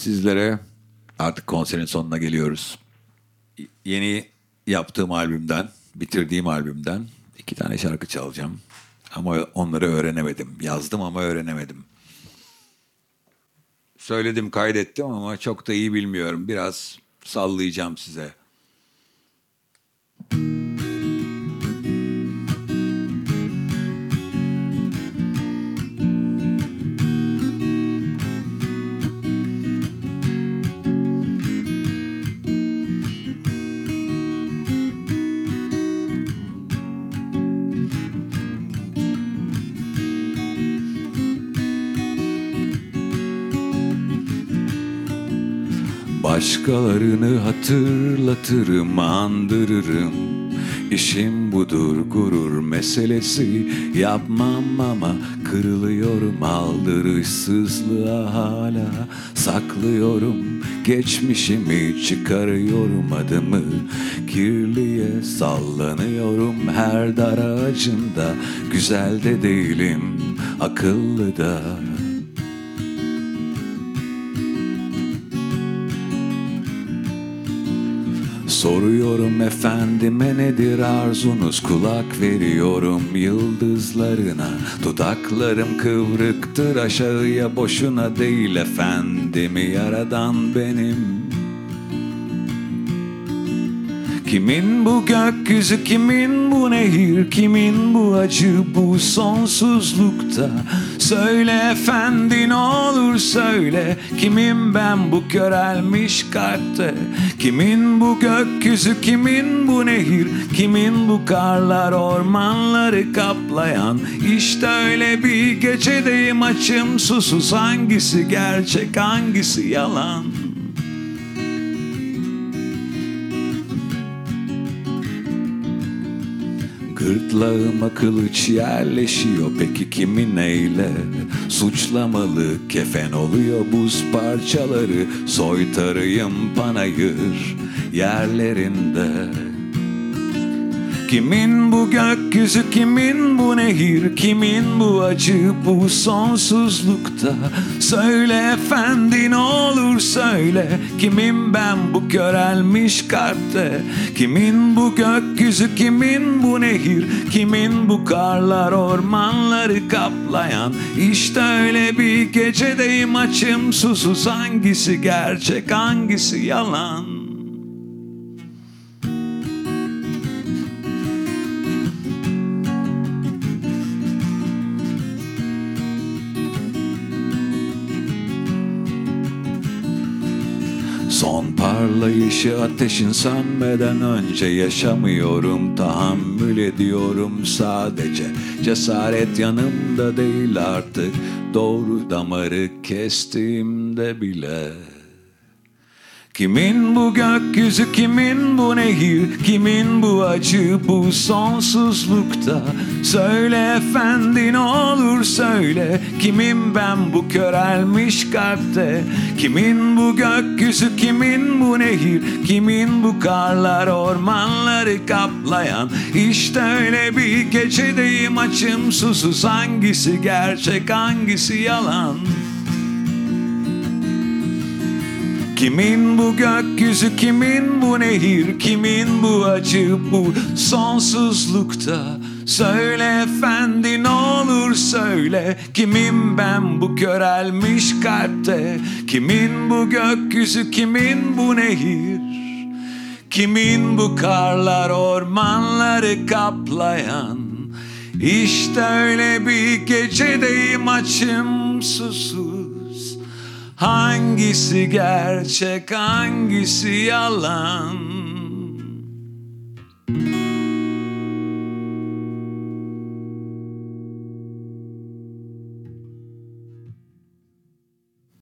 Sizlere artık konserin sonuna geliyoruz. Yeni yaptığım albümden, bitirdiğim albümden 2 tane şarkı çalacağım. Ama onları öğrenemedim. Yazdım ama öğrenemedim. Söyledim, kaydettim ama çok da iyi bilmiyorum. Biraz sallayacağım size. Başkalarını hatırlatırım, andırırım. İşim budur, gurur meselesi. Yapmam ama kırılıyorum, aldırışsızlığa hala saklıyorum. Geçmişimi çıkarıyorum, adımı kirliye sallanıyorum. Her dar ağacında güzel de değilim, akıllı da. Soruyorum efendime nedir arzunuz, kulak veriyorum yıldızlarına. Dudaklarım kıvrıktır aşağıya, boşuna değil efendimi yaradan benim. Kimin bu gökyüzü, kimin bu nehir, kimin bu acı bu sonsuzlukta? Söyle efendi ne olur söyle, kimim ben bu körelmiş kalpte? Kimin bu gökyüzü, kimin bu nehir, kimin bu karlar ormanları kaplayan? İşte öyle bir gecedeyim açım susuz, hangisi gerçek hangisi yalan? Gırtlağıma kılıç yerleşiyor, peki kimi neyle suçlamalı? Kefen oluyor buz parçaları, soytarıyım panayır yerlerinde. Kimin bu gökyüzü, kimin bu nehir, kimin bu acı bu sonsuzlukta? Söyle efendi ne olur söyle, kimim ben bu körelmiş kalpte? Kimin bu gökyüzü, kimin bu nehir, kimin bu karlar ormanları kaplayan? İşte öyle bir gecedeyim açım susuz, hangisi gerçek hangisi yalan? Son parlayışı ateşin sönmeden önce yaşamıyorum, tahammül ediyorum sadece. Cesaret yanımda değil artık, doğru damarı kestiğimde bile. Kimin bu gökyüzü, kimin bu nehir, kimin bu acı bu sonsuzlukta? Söyle efendi ne olur söyle, kimim ben bu körelmiş kalpte? Kimin bu gökyüzü, kimin bu nehir, kimin bu karlar ormanları kaplayan? İşte öyle bir gecedeyim açım susuz, hangisi gerçek hangisi yalan? Kimin bu gökyüzü, kimin bu nehir, kimin bu acı bu sonsuzlukta? Söyle efendi ne olur söyle, kimim ben bu körelmiş kalpte? Kimin bu gökyüzü, kimin bu nehir, kimin bu karlar ormanları kaplayan? İşte öyle bir gecedeyim açım susuz, hangisi gerçek hangisi yalan?